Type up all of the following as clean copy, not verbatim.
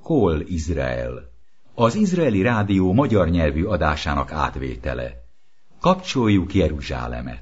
Kol Izrael, az izraeli rádió magyar nyelvű adásának átvétele. Kapcsoljuk Jeruzsálemet!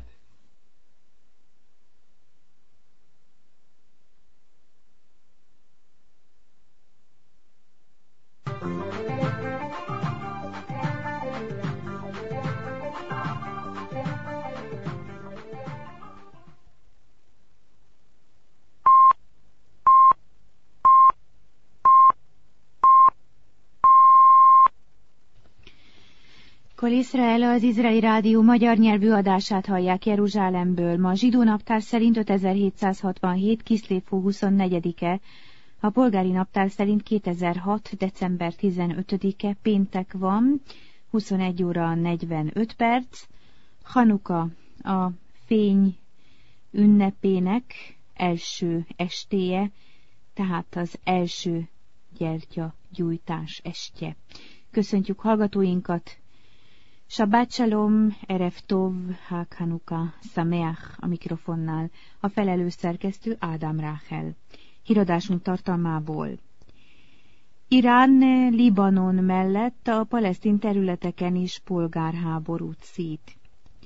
Kol Izrael, az izraeli rádió magyar nyelvű adását hallják Jeruzsálemből. Ma zsidó naptár szerint 5767. Kiszlév-hó 24-e, a polgári naptár szerint 2006. december 15-e, péntek van, 21 óra 45 perc. Hanuka, a fény ünnepének első estéje, tehát az első gyertyagyújtás estje. Köszöntjük hallgatóinkat! Shabbat Shalom, Erev Tov, Hag Hanuka, Sameach a mikrofonnál, a felelős szerkesztő Ádám Ráhel. Híradásunk tartalmából. Irán Libanon mellett a palesztin területeken is polgárháborút szít.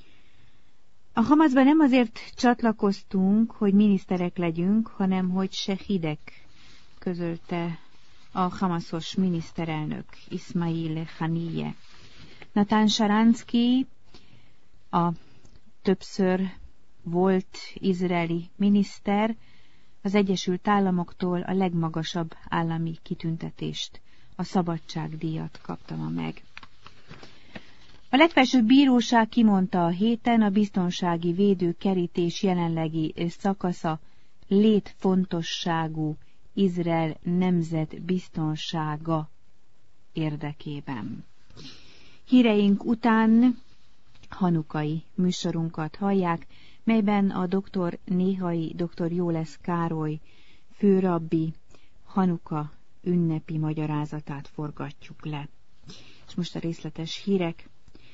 A Hamaszban nem azért csatlakoztunk, hogy miniszterek legyünk, hanem hogy sehidek, közölte a hamaszos miniszterelnök Ismail Haniyeh. Natan Sharansky, a többször volt izraeli miniszter, az Egyesült Államoktól a legmagasabb állami kitüntetést, a szabadságdíjat kapta meg. A legfelsőbb bíróság kimondta a héten, a biztonsági védőkerítés jelenlegi szakasza létfontosságú Izrael nemzet biztonsága érdekében. Híreink után hanukai műsorunkat hallják, melyben a néhai dr. Jólesz Károly főrabbi Hanuka ünnepi magyarázatát forgatjuk le. És most a részletes hírek.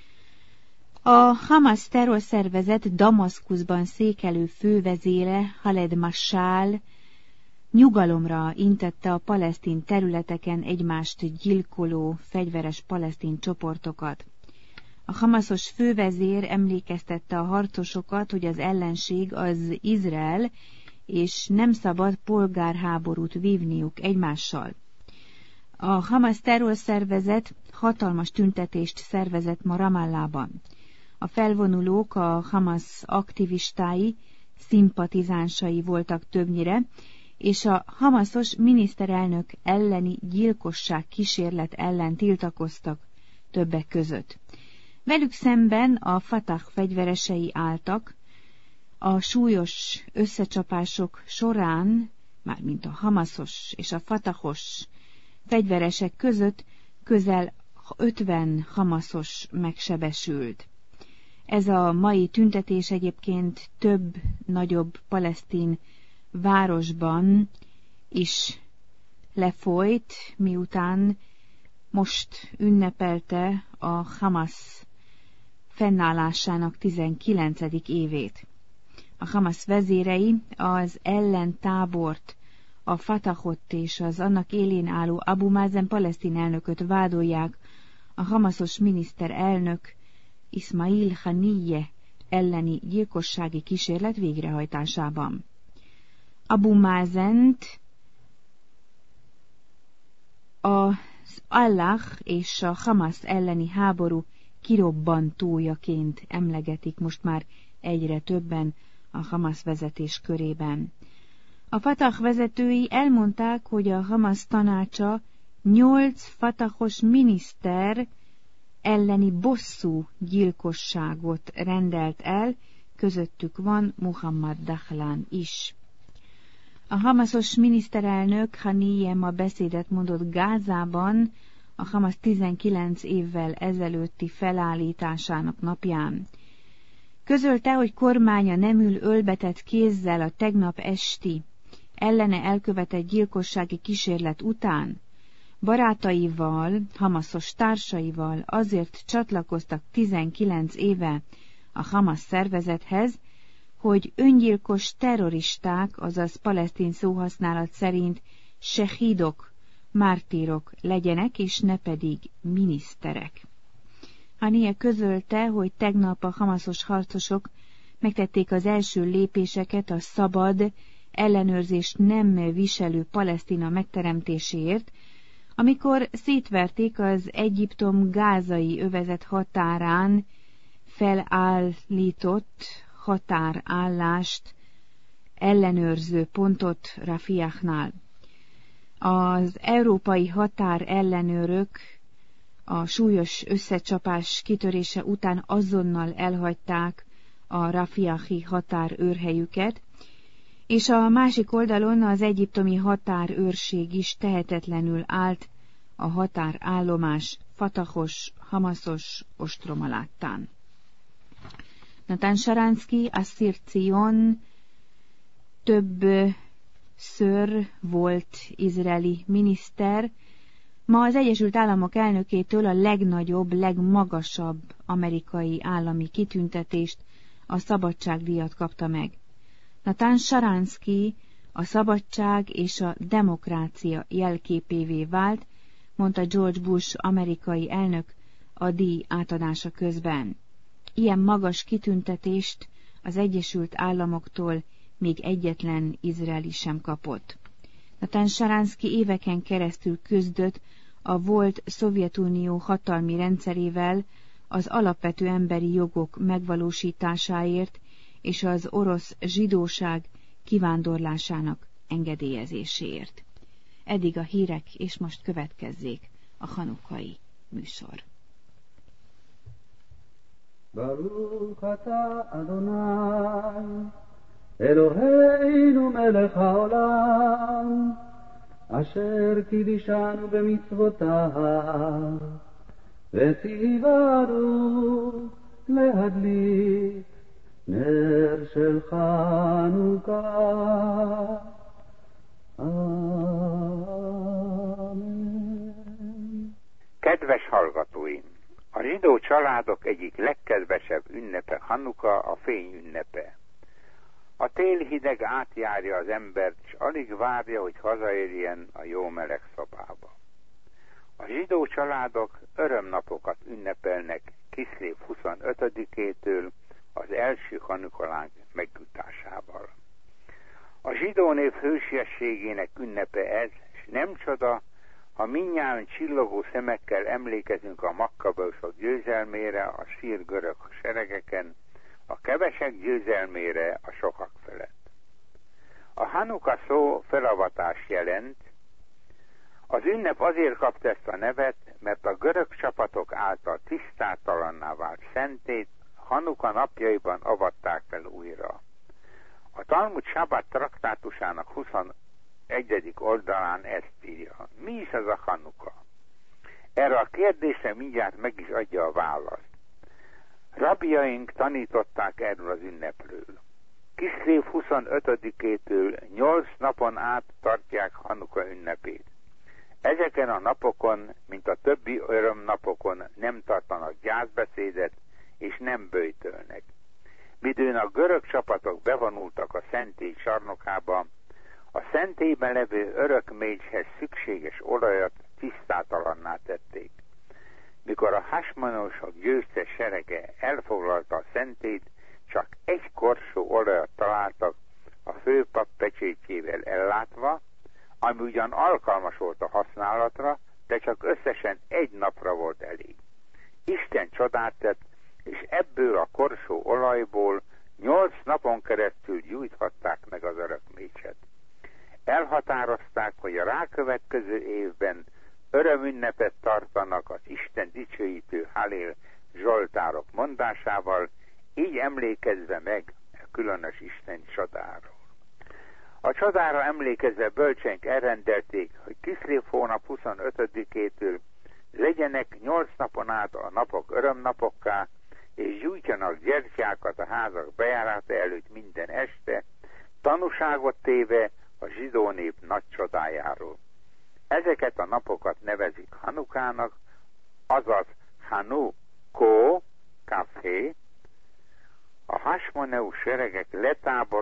A Hamas terrorszervezet Damaszkuszban székelő fővezére Khaled Mashal nyugalomra intette a palesztin területeken egymást gyilkoló fegyveres palesztin csoportokat. A hamaszos fővezér emlékeztette a harcosokat, hogy az ellenség az Izrael, és nem szabad polgárháborút vívniuk egymással. A Hamas terrorszervezet hatalmas tüntetést szervezett ma Ramallában. A felvonulók a Hamas aktivistái, szimpatizánsai voltak többnyire, és a hamaszos miniszterelnök elleni gyilkosság kísérlet ellen tiltakoztak többek között. Velük szemben a Fatah fegyveresei álltak. A súlyos összecsapások során, mármint a hamaszos és a fatahos fegyveresek között közel 50 hamaszos megsebesült. Ez a mai tüntetés egyébként több nagyobb palesztin városban is lefolyt, miután most ünnepelte a Hamas fennállásának 19. évét. A Hamas vezérei az ellentábort, a Fatahot és az annak élén álló Abu Mazen palesztin elnököt vádolják a hamaszos miniszterelnök Ismail Haniyeh elleni gyilkossági kísérlet végrehajtásában. Abu Mazent az Allah és a Hamas elleni háború kirobbantójaként emlegetik most már egyre többen a Hamas vezetés körében. A Fatah vezetői elmondták, hogy a Hamas tanácsa 8 fatahos miniszter elleni bosszú gyilkosságot rendelt el, közöttük van Muhammad Dahlan is. A hamaszos miniszterelnök Haniyeh ma beszédet mondott Gázában a Hamas 19 évvel ezelőtti felállításának napján. Közölte, hogy kormánya nem ül ölbetett kézzel a tegnap esti ellene elkövetett gyilkossági kísérlet után. Barátaival, hamaszos társaival azért csatlakoztak 19 éve a Hamas szervezethez, hogy öngyilkos terroristák, azaz palesztin szóhasználat szerint sehidok mártírok legyenek, és ne pedig miniszterek. Haniyeh közölte, hogy tegnap a hamaszos harcosok megtették az első lépéseket a szabad, ellenőrzést nem viselő Palesztina megteremtéséért, amikor szétverték az Egyiptom gázai övezet határán felállított határállást, ellenőrző pontot Rafiahnál. Az európai határellenőrök a súlyos összecsapás kitörése után azonnal elhagyták a rafiahi határőrhelyüket, és a másik oldalon az egyiptomi határőrség is tehetetlenül állt a határállomás Fatahos, Hamaszos ostroma láttán. Natan Sharansky, Assir Zion többször volt izraeli miniszter, ma az Egyesült Államok elnökétől a legnagyobb, legmagasabb amerikai állami kitüntetést, a szabadságdíjat kapta meg. Natan Sharansky a szabadság és a demokrácia jelképévé vált, mondta George Bush amerikai elnök a díj átadása közben. Ilyen magas kitüntetést az Egyesült Államoktól még egyetlen izraeli sem kapott. Natan Sharansky éveken keresztül küzdött a volt Szovjetunió hatalmi rendszerével az alapvető emberi jogok megvalósításáért és az orosz zsidóság kivándorlásának engedélyezéséért. Eddig a hírek, és most következzék a hanukai műsor. Baruch atah Adonai, Eloheinu melech haolam, asher kidishanu b'mitzvotav, v'tzivanu lehadlik ner shel Chanukah. Amen. Kedves hallgatóim! A zsidó családok egyik legkedvesebb ünnepe Hanuka, a fény ünnepe. A tél hideg átjárja az embert, és alig várja, hogy hazaérjen a jó meleg szobába. A zsidó családok örömnapokat ünnepelnek Kiszlév 25-től az első Hanuka-láng megütásával. A zsidó név hősiességének ünnepe ez, és nem csoda, ha mindnyájan csillogó szemekkel emlékezünk a makkabeusok győzelmére a szír görög seregeken, a kevesek győzelmére a sokak felett. A Hanuka szó felavatás jelent. Az ünnep azért kapta ezt a nevet, mert a görög csapatok által tisztátalanná vált szentét Hanuka napjaiban avatták fel újra. A Talmud Sabbat traktátusának 21. oldalán ezt írja. Mi is az a Hanuka? Erre a kérdésre mindjárt meg is adja a választ. Rabjaink tanították erről az ünnepről. Kiszlév 25-től 8 napon át tartják Hanuka ünnepét. Ezeken a napokon, mint a többi örömnapokon nem tartanak gyászbeszédet és nem böjtölnek. Midőn a görög csapatok bevonultak a szentély csarnokába, a szentélyben levő örökmécshez szükséges olajat tisztátalanná tették. Mikor a hasmonósok győztes serege elfoglalta a szentélyt, csak egy korsó olajat találtak a főpap pecsétjével ellátva, ami ugyan alkalmas volt a használatra, de csak összesen egy napra volt elég. Isten csodát tett, és ebből a korsó olajból 8 napon keresztül gyújthatták meg az örökmécset. Elhatározták, hogy a rákövetkező évben örömünnepet tartanak az Isten dicsőítő Hallél zsoltárok mondásával, így emlékezve meg a különös Isten csodáról. A csodára emlékezve bölcseink elrendelték, hogy Kiszlév hónap 25-től legyenek 8 napon át a napok örömnapokká, és gyújtjanak gyertyákat a házak bejárata előtt minden este, tanúságot téve a zsidó nép nagy csodájáról. Ezeket a napokat nevezik Hanukának, azaz Hanukó, kafé. A hasmoneus seregek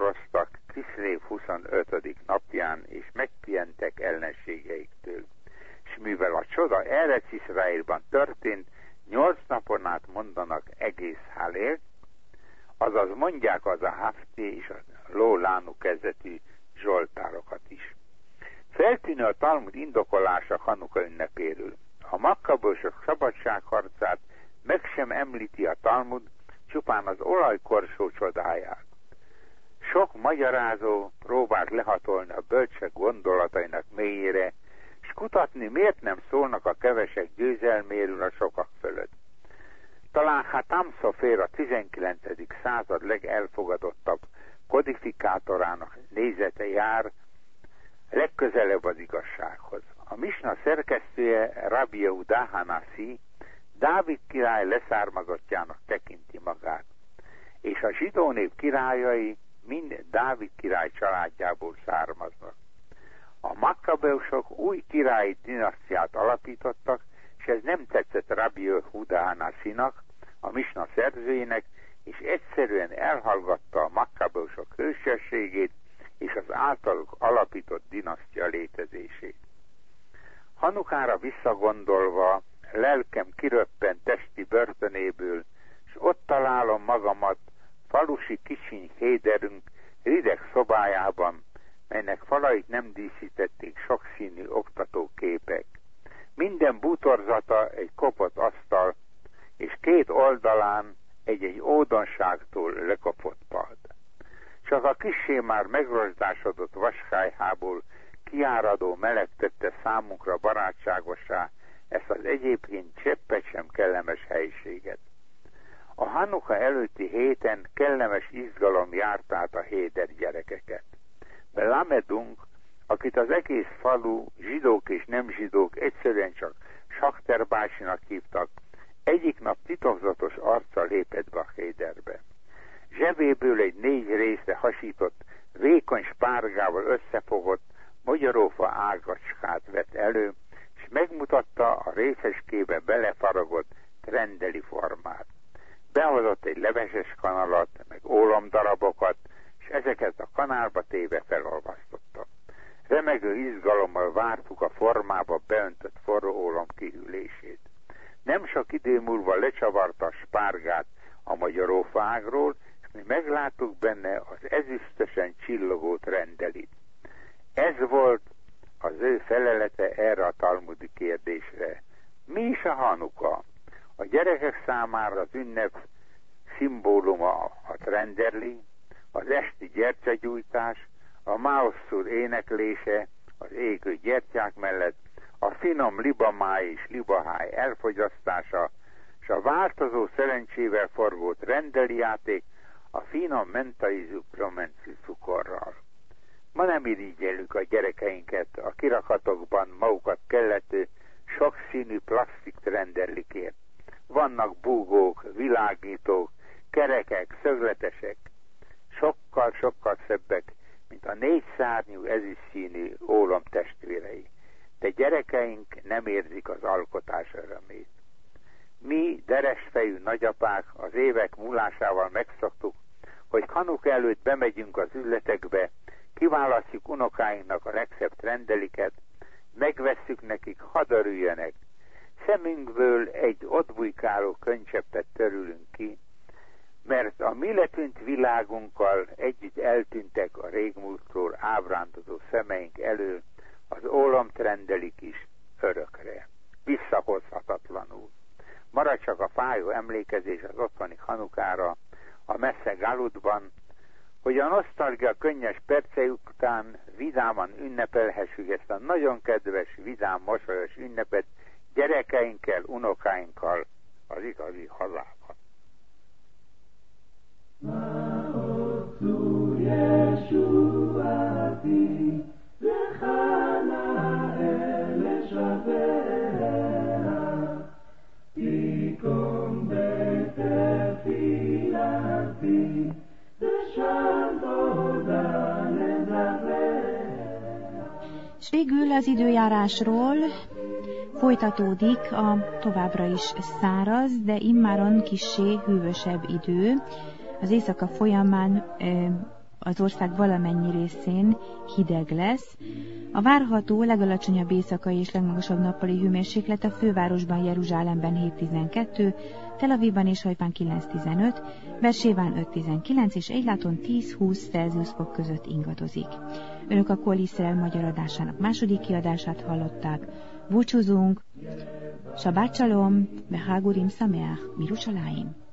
letáboroztak Kiszlév 25. napján, és megpihentek ellenségeiktől. és mivel a csoda Erec Iszraélban történt, 8 napon át mondanak egész Hallélt, azaz mondják az a Hafté és a Lólánú kezdetű zsoltárokat is. Feltűnő a Talmud indokolása Hanuka ünnepéről. A Makkabósok szabadságharcát meg sem említi a Talmud, csupán az olajkorsó csodáját. Sok magyarázó próbált lehatolni a bölcsek gondolatainak mélyére, és kutatni, miért nem szólnak a kevesek győzelméről a sokak fölött. Talán Hatam Szofer a 19. század legelfogadottabb kodifikátorának nézete jár legközelebb az igazsághoz. A Misna szerkesztője Rabbi Yehuda Hanassi Dávid király leszármazottjának tekinti magát, és a zsidó nép királyai mind Dávid király családjából származnak. A Makkabeusok új királyi dinasztiát alapítottak, és ez nem tetszett Rabbi Yehuda Hanassinak, a Misna szerzőjének, és egyszerűen elhallgatta a Makkabeusok hősiességét és az általuk alapított dinasztia létezését. Hanukára visszagondolva, lelkem kiröppen testi börtönéből, és ott találom magamat falusi kicsiny héderünk rideg szobájában, melynek falait nem díszítették sokszínű oktatóképek. Minden bútorzata egy kopott asztal, és 2 oldalán egy-egy ódonságtól lekopott pad. Csak a kissé már megrosdásodott vaskályhából kiáradó meleg tette számunkra barátságosá ezt az egyébként cseppet sem kellemes helyiséget. A Hanuka előtti héten kellemes izgalom járt át a héder gyerekeket. Belamedunk, akit az egész falu, zsidók és nem zsidók egyszerűen csak Sakter bácsinak hívtak, egyik nap titokzatos arccal lépett be a héderbe. Zsebéből egy 4 részre hasított, vékony spárgával összefogott magyarófa ágacskát vett elő, és megmutatta a részecskébe belefaragott trendeli formát. Behozott egy leveses kanalat, meg ólomdarabokat, és ezeket a kanálba téve felolvasztotta. Remegő izgalommal vártuk a formába beöntött forró ólom kihűlését. Nem sok idő múlva lecsavarta a spárgát a magyarófa ágról, és mi megláttuk benne az ezüstösen csillogó trendelit. Ez volt az ő felelete erre a talmudi kérdésre. Mi is a Hanuka? A gyerekek számára az ünnep szimbóluma a trenderli, az esti gyertyagyújtás, a máosszúr éneklése az égő gyertyák mellett, a finom libamáj és libaháj elfogyasztása, és a változó szerencsével forgó trendeli játék a finom mentaízű promenci cukorral. Ma nem irigyeljük a gyerekeinket a kirakatokban magukat kellető sokszínű plastik trenderlikért. Vannak búgók, világítók, kerekek, szögletesek, sokkal szebbek, mint a 4 szárnyú ezüstszínű ólom testvérei. De gyerekeink nem érzik az alkotás örömét. Mi, deresfejű nagyapák, az évek múlásával megszoktuk, hogy Hanuka előtt bemegyünk az üzletekbe, kiválasztjuk unokáinknak a legszebb trendeliket, megvesszük nekik, hadd örüljenek. Szemünkből egy ott bujkáló könycseppet törülünk ki, mert a mi letűnt világunkkal együtt eltűntek a régmúltról ábrándozó szemeink elől az ólomtrendelik is örökre, visszahozhatatlanul. Marad csak a fájó emlékezés az otthoni Hanukára, a messze Galutban, hogy a nosztalgia könnyes percei után vidáman ünnepelhessük ezt a nagyon kedves, vidám, mosolyos ünnepet gyerekeinkkel, unokáinkkal az igazi hazában. És végül az időjárásról folytatódik a továbbra is száraz, de immáron kissé hűvösebb idő. Az éjszaka folyamán az ország valamennyi részén hideg lesz. A várható legalacsonyabb éjszakai és legmagasabb nappali hőmérséklet a fővárosban, Jeruzsálemben 7-12, Tel Avivban és Hajfán 9-15, Beerséván 5-19 és Eiláton 10-20 Celsius fok között ingadozik. Önök a Kol Iszrael magyar adásának második kiadását hallották. Búcsúzunk! Shabbat Shalom, Bechagurim Sameach, Mirushalayim!